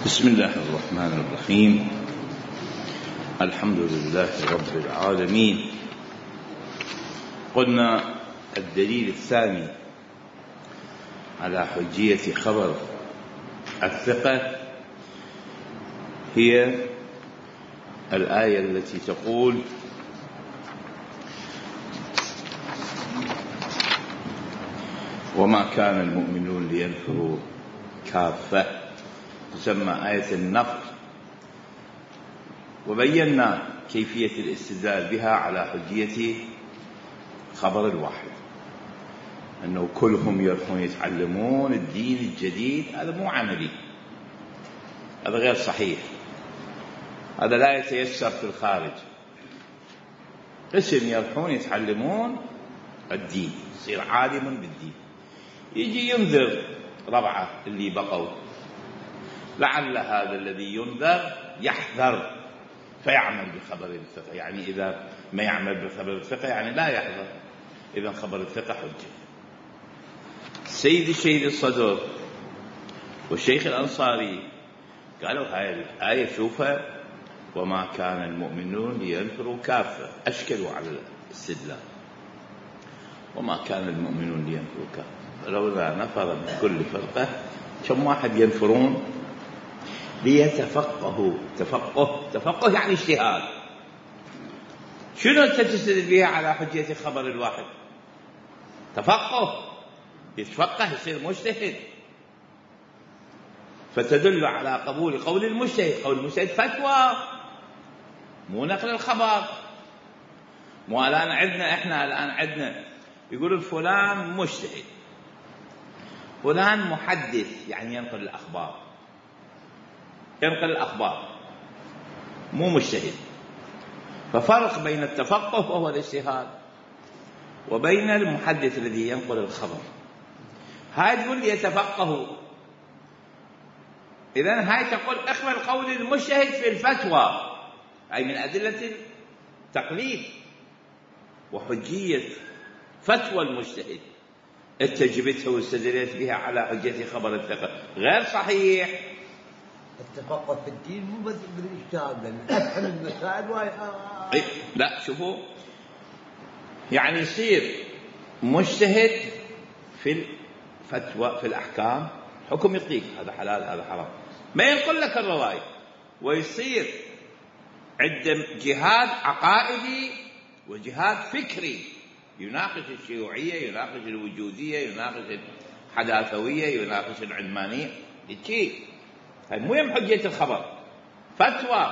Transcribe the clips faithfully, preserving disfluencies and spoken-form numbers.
بسم الله الرحمن الرحيم. الحمد لله رب العالمين. قلنا الدليل الثاني على حجية خبر الثقة هي الآية التي تقول: وما كان المؤمنون لينفروا كافة، تسمى آية النفر، وبينا كيفية الاستدلال بها على حجية خبر الواحد، أنه كلهم يروحون يتعلمون الدين الجديد. هذا مو عملي، هذا غير صحيح، هذا لا يتيسر في الخارج. قسم يروحون يتعلمون الدين، يصير عالم بالدين، يجي ينذر ربعة اللي بقوا، لعل هذا الذي ينذر يحذر فيعمل بخبر الثقة. يعني إذا ما يعمل بخبر الثقة يعني لا يحذر، إذا خبر الثقة حجة. سيد الشهيد الصدر والشيخ الأنصاري قالوا هاي الآية شوفها: وما كان المؤمنون لينفروا كافة، أشكلوا على الاستدلال. وما كان المؤمنون لينفروا كافة، لولا نفر من كل فرقة، كم واحد ينفرون ليتفقهوا. تفقه تفقه يعني اجتهاد. شنو تستدل بها على حجية خبر الواحد؟ تفقه، يتفقه يصير مجتهد، فتدل على قبول قول المجتهد. قول المجتهد فتوى، مو نقل الخبر. مو الآن عندنا إحنا الآن عندنا يقولون فلان مجتهد، فلان محدث، يعني ينقل الأخبار، ينقل الأخبار، مو مجتهد. ففرق بين التفقه وهو الاجتهاد وبين المحدث الذي ينقل الخبر. هاي تقول لي يتفقهوا، إذن هاي تقول اقبل قول المجتهد في الفتوى، أي من أدلة التقليد وحجية فتوى المجتهد. اتجبتها واستدلت بها على حجية خبر الثقة. غير صحيح. التفقه في الدين مو بس بالاجتهاد، لأن أفهم المسائل واي. إيه؟ لا، شوفوا، يعني يصير مجتهد في الفتوى في الأحكام، حكم يعطيك هذا حلال هذا حرام، ما ينقل لك الرواية. ويصير عنده جهاد عقائدي وجهاد فكري، يناقش الشيوعية، يناقش الوجودية، يناقش الحداثوية، يناقش العلمانية. يجي هاي مو يم حجية الخبر، فتوى،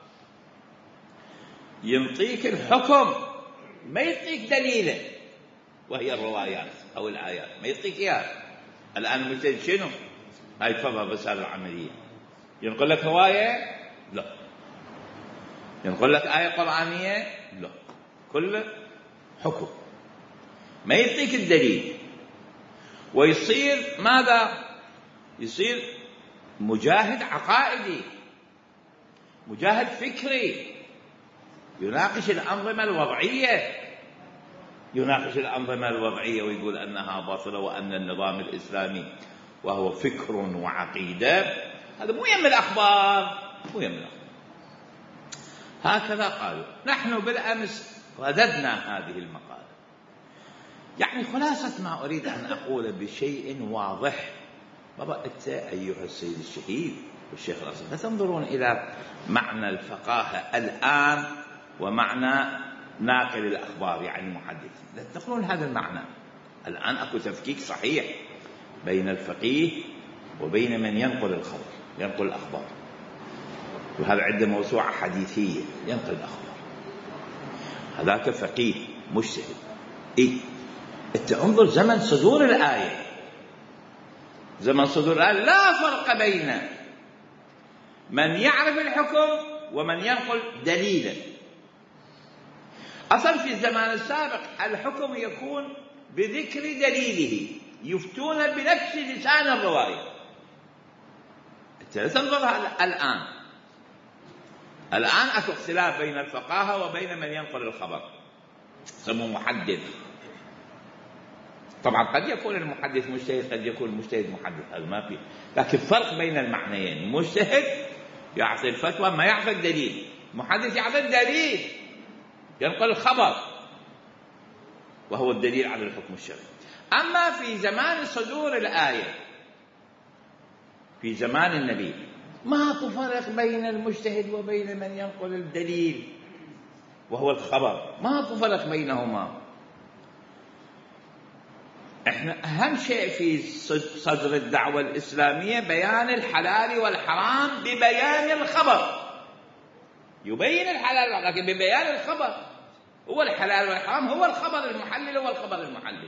ينطيك الحكم، ما يعطيك دليله وهي الروايات أو الآيات، ما يعطيك إياها. الآن مثل شنو؟ هاي تفضل الرسالة العملية، ينقل لك رواية؟ لا. ينقل لك آية قرآنية؟ لا. كله حكم، ما يعطيك الدليل. ويصير ماذا؟ يصير مجاهد عقائدي، مجاهد فكري، يناقش الأنظمة الوضعية، يناقش الأنظمة الوضعية ويقول أنها باطلة وأن النظام الإسلامي وهو فكر وعقيدة. هذا مو يم الأخبار، مو يم الأخبار. هكذا قالوا. نحن بالأمس رددنا هذه المقالة. يعني خلاصة ما أريد أن أقول بشيء واضح. بابا أنت أيها السيد الشهيد والشيخ الأصل، لا تنظرون إلى معنى الفقاهة الآن ومعنى ناقل الأخبار يعني المحدث، لا تقولون هذا المعنى. الآن أكو تفكيك صحيح بين الفقيه وبين من ينقل الخبر، ينقل الأخبار. وهذا عنده موسوعة حديثية ينقل الأخبار، هذاك فقيه مجتهد. إيه؟ أنت انظر زمن صدور الآية، زمن صدور الآية لا فرق بين من يعرف الحكم ومن ينقل دليلا. أصلا في الزمان السابق الحكم يكون بذكر دليله، يفتون بنفس لسان الرواية. أنت تنظر الآن، الآن أكو اختلاف بين الفقاهة وبين من ينقل الخبر، سموه محدث. طبعا قد يكون المحدث مجتهد، قد يكون المجتهد محدث، هذا ما في، لكن فرق بين المعنيين. مجتهد يعطي الفتوى ما يعطي الدليل، محدث يعطي الدليل، ينقل الخبر وهو الدليل على الحكم الشرعي. أما في زمان صدور الآية، في زمان النبي، ما فرق بين المجتهد وبين من ينقل الدليل وهو الخبر، ما فرق بينهما. احنا أهم شيء في صدر الدعوة الإسلامية بيان الحلال والحرام ببيان الخبر، يبين الحلال لكن ببيان الخبر. هو الحلال والحرام هو الخبر المحلل، هو الخبر المحلل.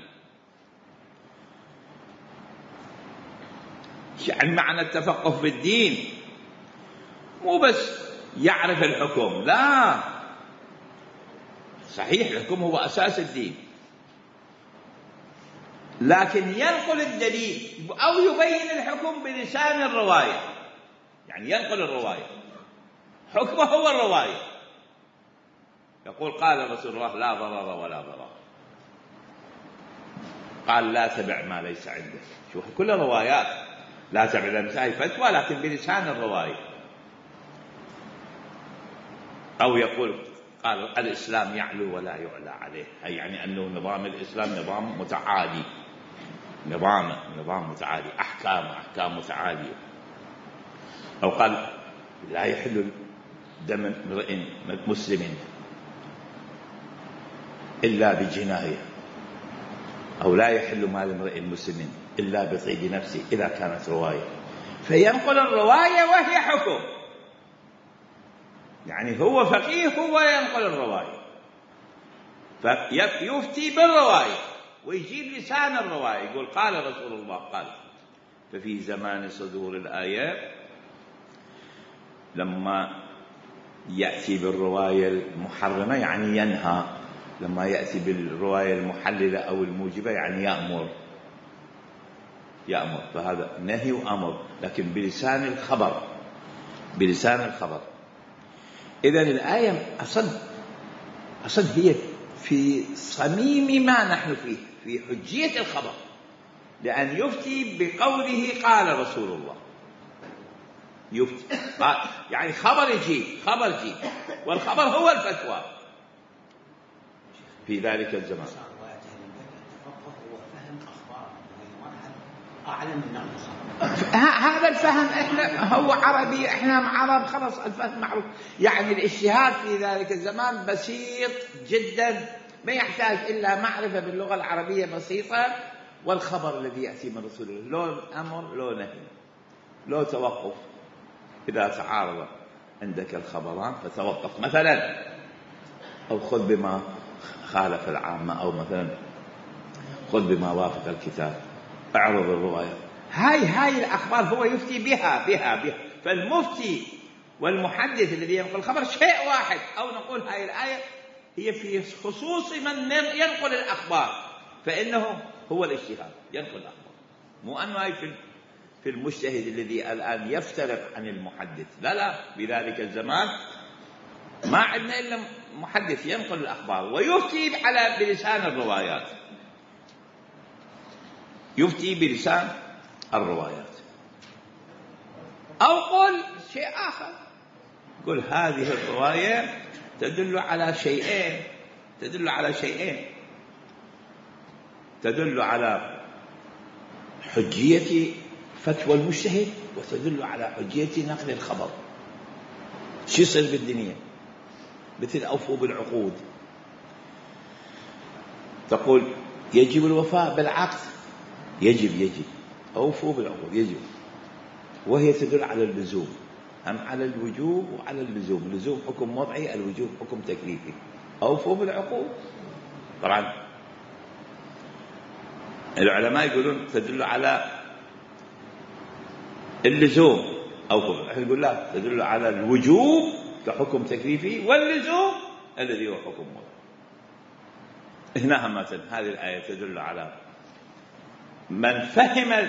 يعني معنى التفقه في الدين مو بس يعرف الحكم، لا، صحيح الحكم هو أساس الدين، لكن ينقل الدليل أو يبين الحكم بلسان الرواية، يعني ينقل الرواية، حكمه هو الرواية. يقول قال رسول الله لا ضرر ولا ضرر، قال لا تبع ما ليس عندك. شوف كل روايات، لا تبع لمساء فتوى لكن بلسان الرواية. أو يقول قال الإسلام يعلو ولا يعلى عليه، أي يعني أنه نظام الإسلام نظام متعالي، نظام نظام متعالي، أحكام أحكام متعالية. أو قال لا يحل دم امرئ مسلم إلا بجناية، أو لا يحل مال امرئ مسلم إلا بطيب نفسه إذا كانت رواية. فينقل الرواية وهي حكم، يعني هو فقيه هو ينقل الرواية، فيفتي بالرواية ويجيب لسان الرواية، يقول قال رسول الله قال. ففي زمان صدور الآيات لما يأتي بالرواية المحرمة يعني ينهى، لما يأتي بالرواية المحللة أو الموجبة يعني يأمر يأمر فهذا نهي وأمر، لكن بلسان الخبر، بلسان الخبر. إذن الآية أصد أصد هي في صميم ما نحن فيه، في حجية الخبر، لأن يفتي بقوله قال رسول الله، يفتي يعني خبر يجيب، خبر يجيب، والخبر هو الفتوى في ذلك الزمان. هذا الفهم احنا هو عربي، احنا عرب خلاص الفهم معروف. يعني الاجتهاد في ذلك الزمان بسيط جدا، ما يحتاج الا معرفه باللغه العربيه بسيطه، والخبر الذي ياتي من رسول الله لو امر لو نهي لو توقف. اذا تعارض عندك الخبران فتوقف مثلا، او خذ بما خالف العامه، او مثلا خذ بما وافق الكتاب، اعرض الروايه. هاي هاي الأخبار هو يفتي بها بها بها. فالمفتي والمحدث الذي ينقل الخبر شيء واحد، أو نقول هاي الآية هي في خصوص من ينقل الأخبار، فإنه هو الاجتهاد ينقل الأخبار، مو أنه هاي في في المجتهد الذي الآن يفترق عن المحدث. لا لا، بذلك الزمان ما عندنا إلا محدث ينقل الأخبار ويفتي على بلسان الروايات، يفتي بلسان الروايات. أو قل شيء آخر، قل هذه الرواية تدل على شيئين، تدل على شيئين تدل على حجية فتوى المجتهد، وتدل على حجية نقل الخبر. شو يصير بالدنيا؟ مثل أوفوا بالعقود، تقول يجب الوفاء بالعقد، يجب يجب أوفوا بالعقود يجب، وهي تدل على اللزوم، هم على الوجوب وعلى اللزوم. اللزوم حكم وضعي، الوجوب حكم تكليفي. أوفوا بالعقود. طبعا العلماء يقولون تدل على اللزوم، أوفوا، احنا نقول لا، تدل على الوجوب كحكم تكليفي، واللزوم الذي هو حكم وضعي. هنا مثلا هذه الآية تدل على من فهم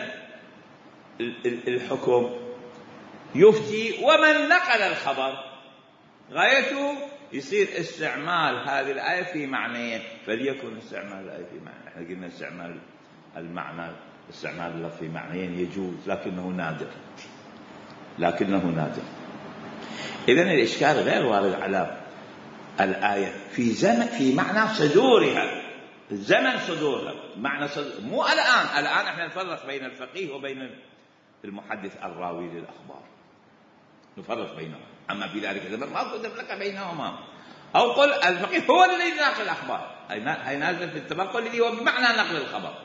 الحكم يفتي، ومن نقل الخبر غايته يصير استعمال هذه الآية في معنيين، فليكن استعمال الآية في معنى. احنا قلنا استعمال المعنى استعمال اللفظ في معنيين يجوز، لكنه نادر، لكنه نادر. إذن الإشكال غير وارد على الآية في زمن في معنى صدورها، زمن صدورها، معنى صدور، مو الآن. الآن احنا نفرق بين الفقيه وبين المحدث الراوي للأخبار، نفرق بينهم. أما في ذلك الزمن ما تفرق بينهما. أو قل الفقيه هو الذي ينقل الأخبار، هي نازل في التبقل الذي هو بمعنى نقل الخبر.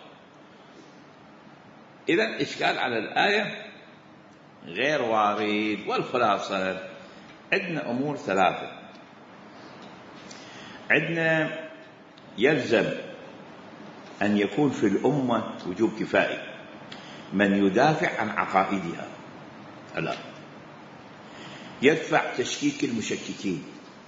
إذن إشكال على الآية غير وارد. والخلاصة عندنا أمور ثلاثة. عندنا يلزم أن يكون في الأمة وجوب كفائي من يدافع عن عقائدها، لا يدفع تشكيك المشككين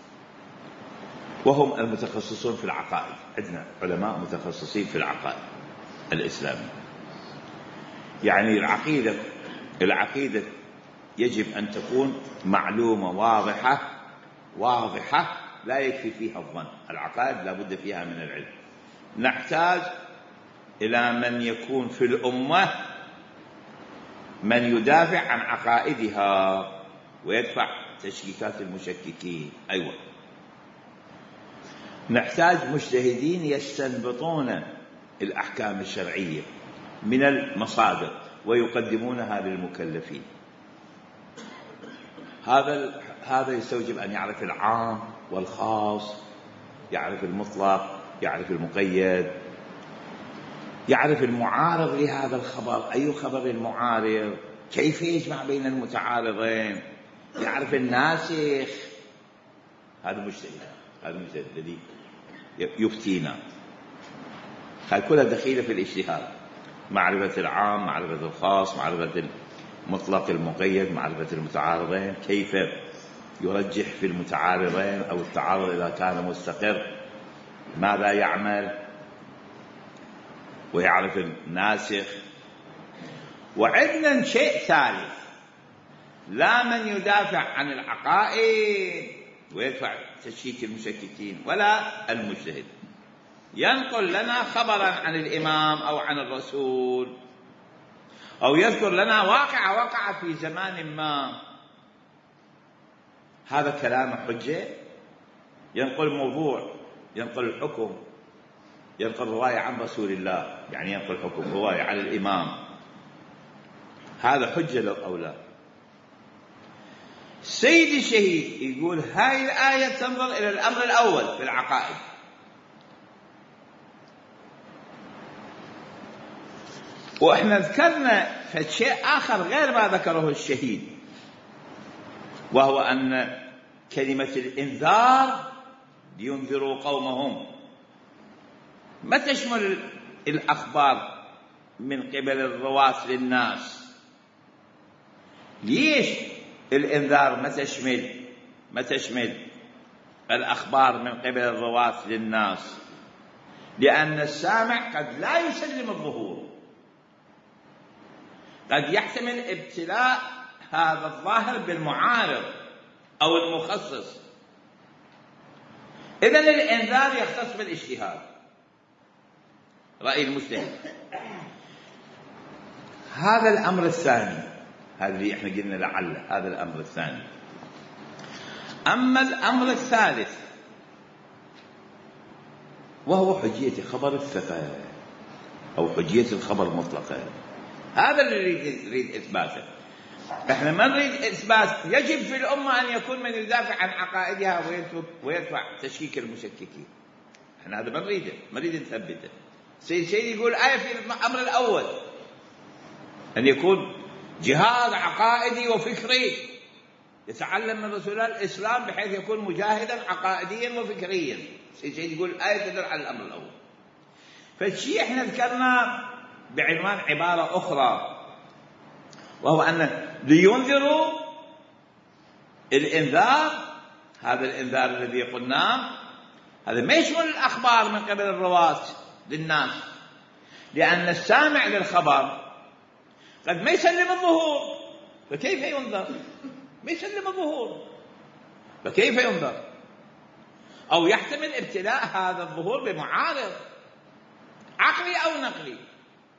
وهم المتخصصون في العقائد. عندنا علماء متخصصين في العقائد الإسلامية، يعني العقيدة العقيدة يجب أن تكون معلومة واضحة واضحة لا يكفي فيها الظن. العقائد لا بد فيها من العلم. نحتاج إلى من يكون في الأمة من يدافع عن عقائدها ويدفع تشكيكات المشككين. أيوة، نحتاج مجتهدين يستنبطون الأحكام الشرعية من المصادر ويقدمونها للمكلفين. هذا هذا يستوجب أن يعرف العام والخاص، يعرف المطلق، يعرف المقيد، يعرف المعارض لهذا الخبر، أي خبر المعارض، كيف يجمع بين المتعارضين، يعرف الناسخ. هذا مجتهد، هذا المجتهد الذي يفتينا. هذه كلها دخيلة في الاجتهاد، معرفة العام، معرفة الخاص، معرفة المطلق المقيد، معرفة المتعارضين، كيف يرجح في المتعارضين أو التعارض إذا كان مستقر ماذا يعمل، ويعرف الناسخ. وعندنا شيء ثالث، لا من يدافع عن العقائد ويدفع تشكيك المشككين، ولا المجتهد ينقل لنا خبرا عن الإمام أو عن الرسول، أو يذكر لنا واقعة وقع في زمان ما. هذا كلام حجة؟ ينقل موضوع، ينقل الحكم، ينقل رواية عن رسول الله، يعني ينقل حكم رواية عن الإمام، هذا حجة لو أو لا؟ سيد الشهيد يقول هاي الآية تنظر إلى الأمر الأول في العقائد، وإحنا ذكرنا شيء آخر غير ما ذكره الشهيد، وهو أن كلمة الإنذار لينذروا قومهم ما تشمل الأخبار من قبل الرواة للناس. ليش الإنذار ما تشمل ما تشمل الأخبار من قبل الرواة للناس؟ لأن السامع قد لا يسلم الظهور، قد يحتمل ابتلاء هذا الظاهر بالمعارض أو المخصص. إذن الإنذار يختص بالاجتهاد، رأي المجتهد. هذا الأمر الثاني، هذا اللي احنا قلنا لعل هذا الأمر الثاني. أما الأمر الثالث وهو حجية خبر الثقة أو حجية الخبر مطلقا، هذا اللي نريد إثباته. احنا ما نريد إثبات يجب في الأمة أن يكون من يدافع عن عقائدها ويدفع تشكيك المشككين. احنا هذا ما نريده، ما نريد نثبته. سيد سيد يقول آية في الأمر الأول أن يكون جهاد عقائدي وفكري، يتعلم من رسول الله الإسلام بحيث يكون مجاهدا عقائديا وفكريا. سيد سيد يقول آية تدل على الأمر الأول. فالشيء احنا ذكرنا بعنوان عبارة أخرى، وهو أن لينذروا الإنذار، هذا الإنذار الذي قلناه هذا ما يشمل الأخبار من قبل الرواة للناس، لأن السامع للخبر قد ما يسلم الظهور، فكيف ينذر؟ ما يسلم الظهور، فكيف ينذر؟ أو يحتمل ابتلاء هذا الظهور بمعارض عقلي أو نقلي،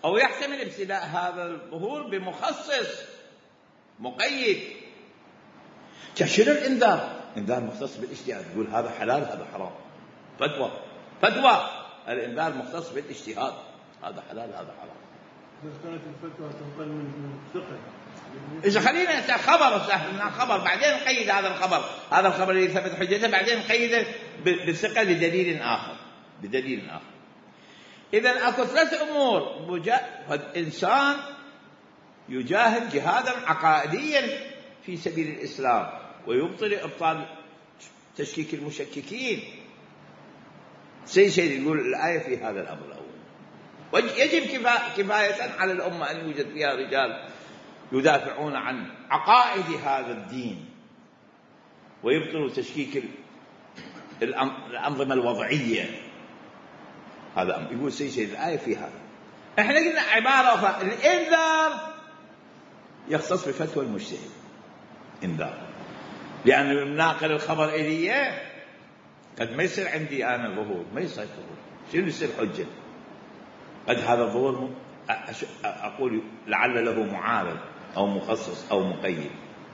أو يحتمل ابتداء هذا الظهور بمخصص مقيد. شنو الإنذار؟ إنذار مختص بالاجتهاد، يقول هذا حلال هذا حرام، فتوى فتوى الإنذار مختص بالاجتهاد، هذا حلال هذا حرام. إذا كانت الفتوى تنقل من ثقة، إذا خلينا خبر سهل خبر بعدين نقيد هذا الخبر، هذا الخبر اللي يثبت حجته بعدين نقيده بالثقة لدليل آخر بدليل آخر. إذا أكو ثلاث أمور. الإنسان يجاهد جهادا عقائديا في سبيل الإسلام ويبطل إبطال تشكيك المشككين. سيد سيد يقول الآية في هذا الأمر الأول. يجب كفاية على الأمة أن يوجد فيها رجال يدافعون عن عقائد هذا الدين ويبطلوا تشكيك الأنظمة الوضعية. هذا أمر. يقول سيد سيد الآية في هذا. إحنا قلنا عبارة أخرى، الإنذار يختص بفتوى المجتهد، إنذار، لأن الناقل الخبر إلي قد ما يصير عندي أنا ظهور، ما يصير ظهور، شنو يصير حجة؟ قد هذا الظهور أقول لعل له معارض أو مخصص أو مقيد،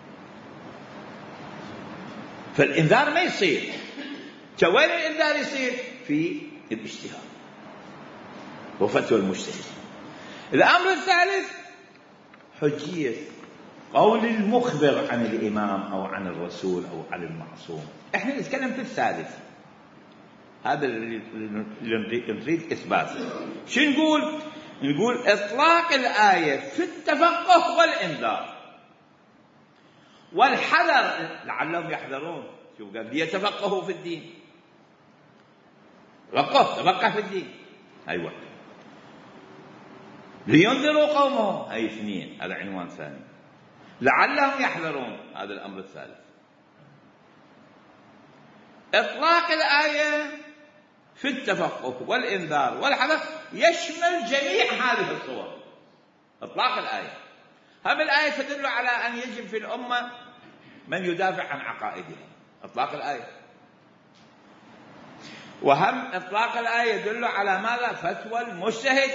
فالإنذار ما يصير. وين الإنذار يصير؟ في الاجتهاد وفتوى المجتهد. الأمر الثالث حجية قول المخبر عن الإمام أو عن الرسول أو عن المعصوم. إحنا نتكلم في الثالث، هذا اللي نريد إثباته. شو نقول؟ نقول إطلاق الآية في التفقه والإنذار والحذر، لعلهم يحذرون. شوف قال ليتفقهوا في الدين، تفقه تفقه في الدين، أيوة. لينذروا قومهم، هاي اثنين، هذا عنوان ثاني. لعلهم يحذرون، هذا الأمر الثالث. إطلاق الآية في التفقه والإنذار والحذر يشمل جميع هذه الصور. إطلاق الآية، هم الآية تدل على أن يجب في الأمة من يدافع عن عقائدها، إطلاق الآية. وهم إطلاق الآية يدل على ماذا؟ فتوى المجتهد.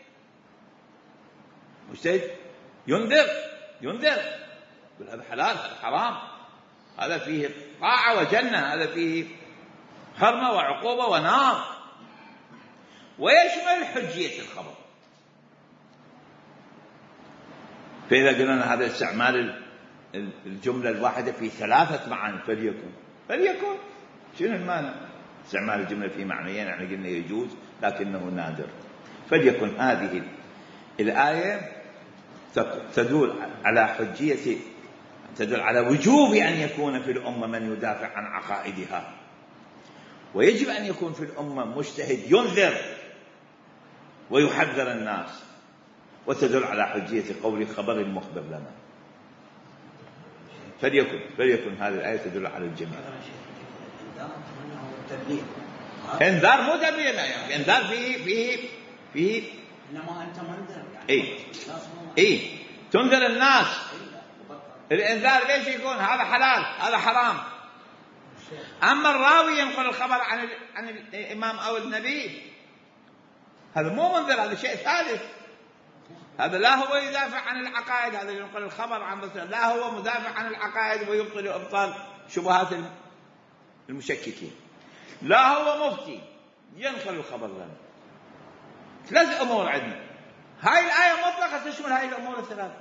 مجتهد ينذر ينذر يقول هذا حلال هذا حرام، هذا فيه طاعة وجنة، هذا فيه حرمة وعقوبة ونار. ويشمل حجية الخبر. فإذا قلنا هذا استعمال الجملة الواحدة في ثلاثة معاني، فليكن فليكن شنو المانع؟ استعمال الجملة في معنيين، يعني قلنا يجوز لكنه نادر. فليكن هذه الآية تدل على حجية، تدل على وجوب أن يكون في الأمة من يدافع عن عقائدها، ويجب أن يكون في الأمة مجتهد ينذر ويحذر الناس، وتدل على حجية قول خبر المخبر لنا. فليكن فليكن هذه الآية تدل على الجميع. انذار مو تبليغ، يعني انذار فيه فيه فيه انما انت منذر يعني. اي اي تنذر الناس. الانذار ليش يكون؟ هذا حلال هذا حرام. اما الراوي ينقل الخبر عن عن الامام او النبي، هذا مو منذر، هذا شيء ثالث. هذا لا هو يدافع عن العقائد، هذا ينقل الخبر عن رسول، لا هو مدافع عن العقائد ويبطل ابطال شبهات المشككين، لا هو مفتي ينقل الخبر لنا. ثلاث امور عندنا. هاي الايه مطلقه تشمل هاي الامور الثلاثه،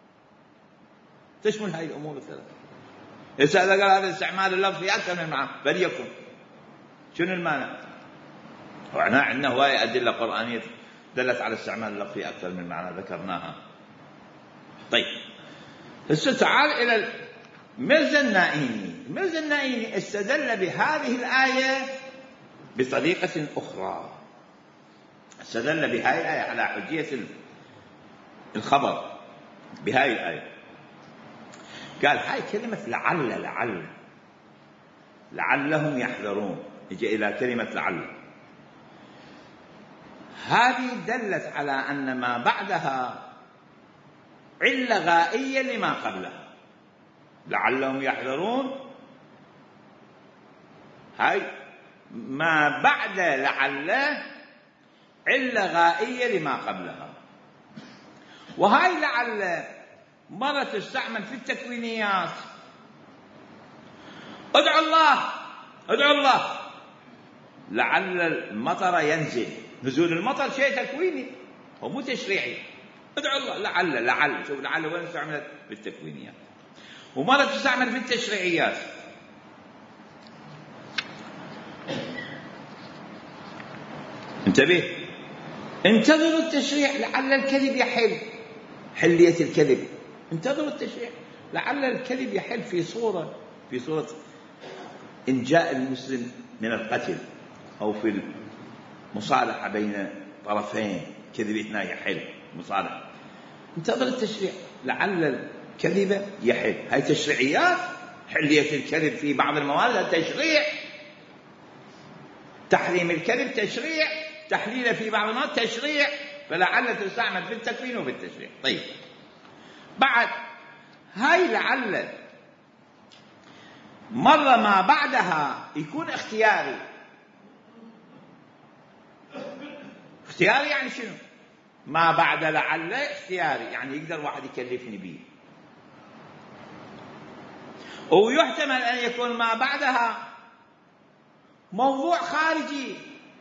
تشمل هاي الامور الثلاثه. إذا قال هذا استعمال اللفظ في اكثر من معنى فليكن، شنو المانع؟ وعنا عندنا هوايه ادله قرانيه دلت على استعمال اللفظ في اكثر من معنى ذكرناها. طيب هسه تعال الى المرزا النائيني. المرزا النائيني استدل بهذه الايه بطريقه اخرى. استدل بهذه الايه على حجيه الخبر بهذه الايه. قال هاي كلمه لعل لعل لعلهم يحذرون، يجي الى كلمه لعل، هذه دلت على أن ما بعدها علة غائية لما قبلها. لعلهم يحذرون، هاي ما بعد لعل علة غائية لما قبلها. وهاي لعل مرة تستعمل في التكوينيات. ادعوا الله ادعوا الله لعل المطر ينزل. نزول المطر شيء تكويني ومو تشريعي. ادعوا الله لعل لعل شوف لعل وين استعملت في التكوينيات، ومرة تستعمل في التشريعيات. انتبه، انتظروا التشريع لعل الكذب يحل. حلية الكذب، انتظروا التشريع لعل الكذب يحل في صورة في صورة إنجاء المسلم من القتل أو في المصالحة بين طرفين، كذبتنا يحل مصالحة. انتظر التشريع لعل الكذب يحل. هاي تشريعيات. حلية الكذب في بعض المواد تشريع، تحريم الكذب تشريع، تحليله في بعض المواد تشريع، فلعل تستعمل في التكوين وفي التشريع. طيب بعد هاي لعل مرة ما بعدها يكون اختياري. اختياري يعني شنو؟ ما بعد لعل اختياري، يعني يقدر واحد يكلفني به. ويحتمل أن يكون ما بعدها موضوع خارجي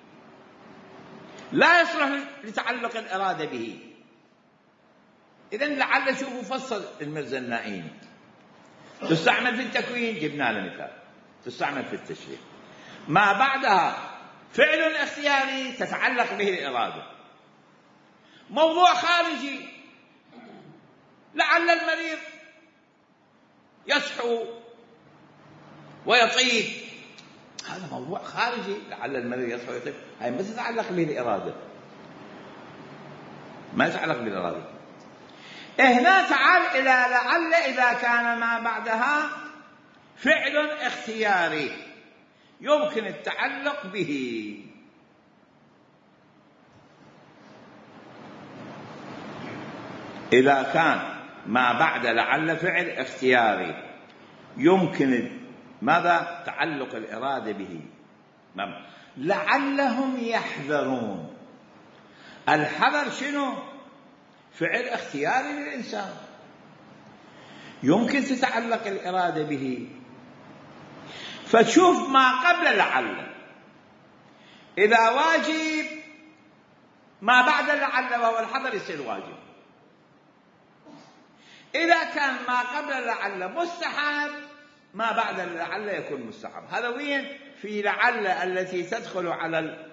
لا يصلح لتعلق الإرادة به. إذن لعل شوفوا فصل المرزا النائين. تستعمل في التكوين، جبنا له مثال. تستعمل في التشريع. ما بعدها فعل اختياري تتعلق به الإرادة. موضوع خارجي، لعل المريض يصحو ويطيب، هذا موضوع خارجي. لعل المريض يصحو ويطيب، هاي ما تتعلق به الإرادة، ما يتعلق بالإرادة. هنا تعال إلى لعل إذا كان ما بعدها فعل اختياري يمكن التعلق به. إذا كان ما بعد لعل فعل اختياري يمكن ماذا؟ تعلق الإرادة به. لعلهم يحذرون. الحذر شنو؟ فعل اختياري للإنسان يمكن تتعلق الإرادة به. فتشوف ما قبل لعل إذا واجب، ما بعد لعل وهو الحذر يصير واجب. إذا كان ما قبل لعل مستحب، ما بعد لعل يكون مستحب. هذا وين؟ في لعل التي تدخل على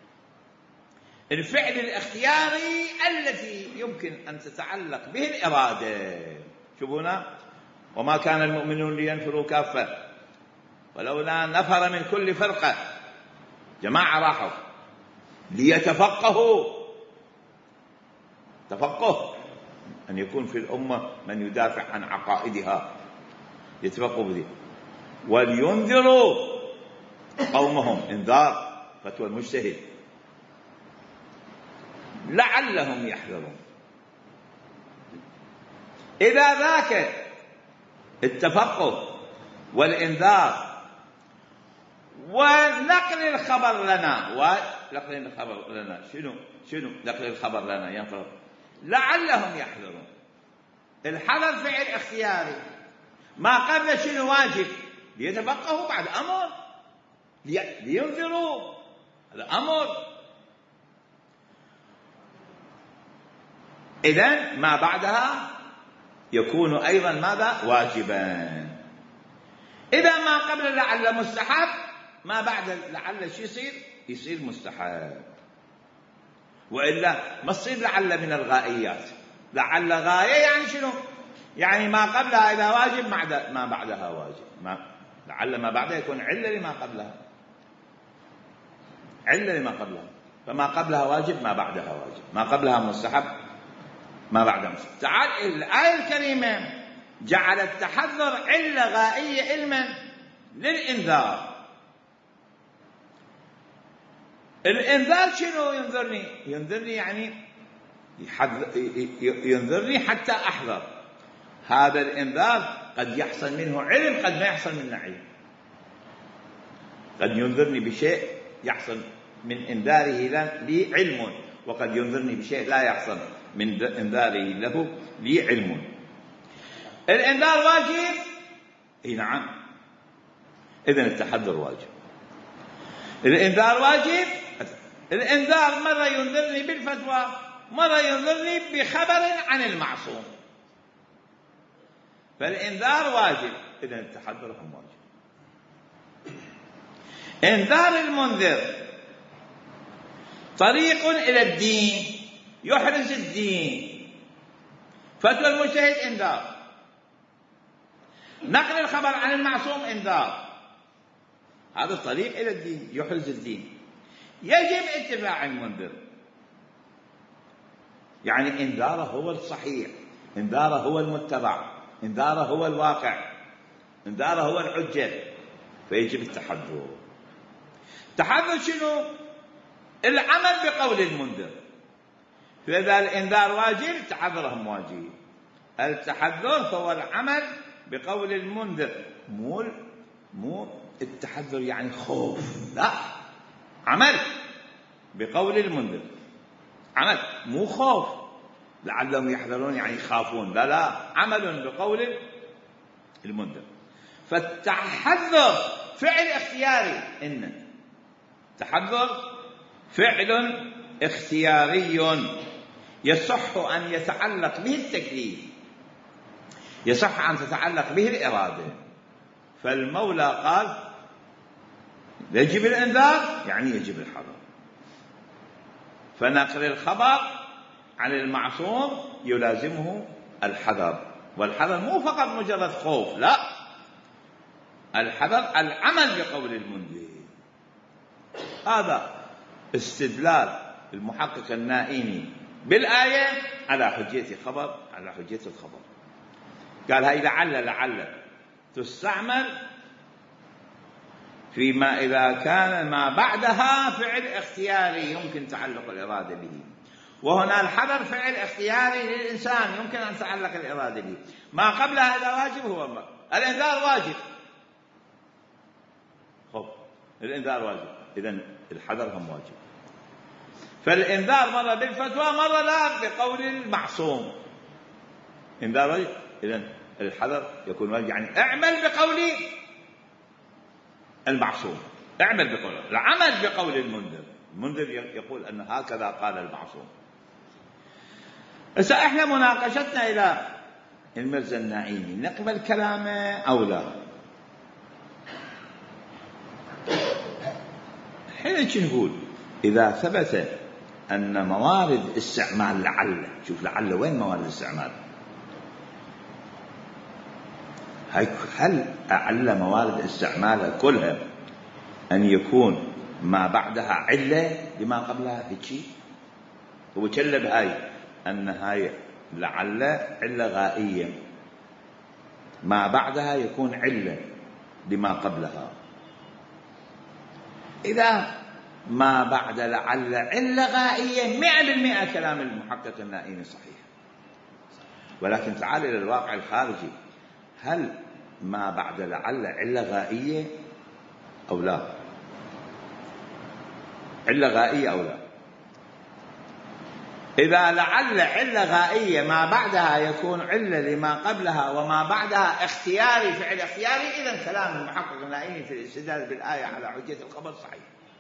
الفعل الاختياري التي يمكن أن تتعلق به الإرادة. شوفوا هنا، وما كان المؤمنون لينفروا كافة ولولا نفر من كل فرقة، جماعة راحوا ليتفقهوا. تفقه أن يكون في الأمة من يدافع عن عقائدها، يتفقهوا به. ولينذروا قومهم، انذار فتوى المجتهد، لعلهم يحذرون. إذا ذاك التفقه والإنذار ونقل الخبر لنا، ونقل الخبر لنا شنو شنو نقل الخبر لنا ينفر، لعلهم يحذرون. الحذر فعل اختياري، ما قبل شنو واجب، ليتفقهوا بعد أمر، لينذروا هذا أمر. إذن ما بعدها يكون أيضا ماذا؟ واجبا. إذا ما قبل لعل مستحب، ما بعد لعل شو يصير؟ يصير مستحب. وإلا ما تصير لعل من الغائيات. لعل غاية يعني شنو؟ يعني ما قبلها إذا واجب ما بعدها واجب. ما لعل ما بعدها يكون علة لما قبلها، علة لما قبلها. فما قبلها واجب ما بعدها واجب، ما قبلها مستحب ما بعدها مستحب. تعال الآية الكريمة جعلت تحذر علة غائية علما للإنذار. الإنذار شنو ينذرني؟ ينذرني يعني ينذرني حتى أحذر. هذا الإنذار قد يحصل منه علم، قد ما يحصل منه علم. قد ينذرني بشيء يحصل من إنذاره لي علم، وقد ينذرني بشيء لا يحصل من إنذاره له لي علم. الإنذار واجب؟ اي نعم، إذن التحذر واجب. الإنذار واجب. الإنذار مرة ينذرني بالفتوى، مرة ينذرني بخبر عن المعصوم، فالإنذار واجب، إذن التحذر هم واجب. إنذار المنذر طريق إلى الدين، يحرز الدين. فتوى المجتهد إنذار، نقل الخبر عن المعصوم إنذار، هذا الطريق إلى الدين، يحرز الدين. يجب اتباع المنذر، يعني إنذاره هو الصحيح، إنذاره هو المتبع، إنذاره هو الواقع، إنذاره هو الحجة، فيجب التحذر. التحذر شنو؟ العمل بقول المنذر. فإذا الإنذار واجب التحذر واجب. التحذر هو العمل بقول المنذر، مو مو التحذر يعني خوف، لا، عمل بقول المنذر، عمل مو خوف لعلهم يحذرون يعني يخافون، لا لا، عمل بقول المنذر. فالتحذر فعل اختياري، إن التحذر فعل اختياري يصح أن يتعلق به التكليف، يصح أن تتعلق به الإرادة. فالمولى قال يجب الإنذار يعني يجب الحذر، فنقل الخبر عن المعصوم يلازمه الحذر. والحذر مو فقط مجرد خوف، لا، الحذر العمل بقول المنذر. هذا استدلال المحقق النائمي بالآية على حجية خبر، على حجية الخبر. قال هاي لعل لعل تستعمل فيما إذا كان ما بعدها فعل اختياري يمكن تعلق الإرادة به، وهنا الحذر فعل اختياري للإنسان يمكن أن تعلق الإرادة به. ما قبلها إذا واجب هو ما. الإنذار واجب، خب الإنذار واجب، إذن الحذر هم واجب. فالإنذار مرة بالفتوى مرة لا بقول المعصوم. إنذار واجب، إذن الحذر يكون واجب، يعني اعمل بقول المعصوم، اعمل بقول، العمل بقول المنذر. المنذر يقول أن هكذا قال المعصوم. هسه احنا مناقشتنا إلى المرزا النعيمي، نقبل كلامه أو لا؟ حين نقول إذا ثبت أن موارد استعمال لعل، شوف لعل وين موارد الاستعمال، هل أعل موارد استعمالها كلها أن يكون ما بعدها علة لما قبلها هيك؟ هو كلب هاي أن هاي لعل علة غائية، ما بعدها يكون علة لما قبلها. إذا ما بعد لعل علة غائية مئة بالمئة كلام المحقق النائمي صحيح. ولكن تعال إلى الواقع الخارجي، هل ما بعد لعل علة غائية أو لا؟ علة غائية أو لا؟ إذا لعل علة غائية ما بعدها يكون علة لما قبلها وما بعدها اختياري فعل اختياري، إذن كلام المحقق النائمي في الاستدلال بالآية على حجية الخبر صحيح.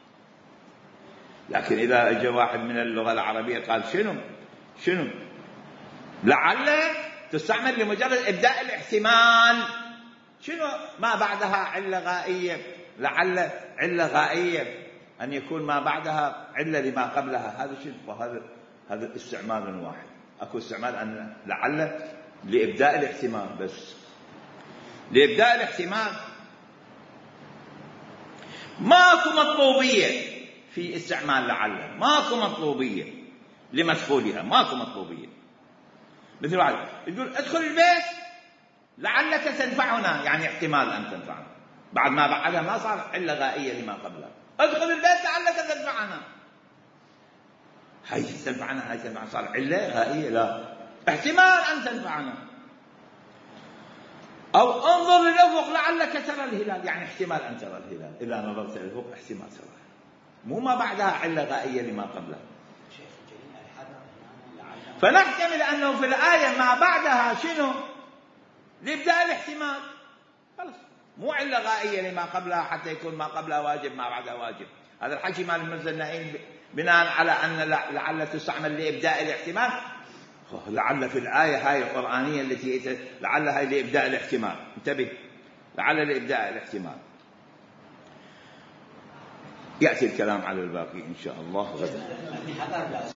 لكن إذا أجى واحد من اللغة العربية قال شنو شنو لعل تستعمل لمجرد إبداء الاحتمال، شنو ما بعدها علة غائية، لعل علة غائية أن يكون ما بعدها علة لما قبلها، هذا شنو؟ وهذا هذا استعمال واحد. أكو استعمال أن لعل لإبداء الاحتمال، بس لإبداء الاحتمال. ماكو مطلوبية في استعمال لعل، ماكو مطلوبية لمدخولها، ماكو مطلوبية. مثل واحد يقول ادخل البيت لعلك تنفعنا، يعني احتمال أن تنفعنا، بعد ما بعدها ما صار علة غائية لما قبلها. ادخل البيت لعلك تنفعنا، هاي تنفعنا، هاي تنفعنا، صار علة غائية؟ لا، احتمال أن تنفعنا. أو انظر للأفق لعلك ترى الهلال، يعني احتمال أن ترى الهلال، إذا نظرت للأفق احتمال ترى، مو ما بعدها علة غائية لما قبلها. فنحتمل أنه في الآية ما بعدها شنو؟ لإبداء الاحتمال. خلاص، مو علة غائية لما قبلها حتى يكون ما قبلها واجب ما بعدها واجب. هذا الحكي مال المرزا النعيم بناء على أن لعل تستعمل لإبداء الاحتمال. لعل في الآية هاي القرآنية التي لعل هاي لإبداء الاحتمال، انتبه، لعل لإبداء الاحتمال. يأتي الكلام على الباقي إن شاء الله غدا.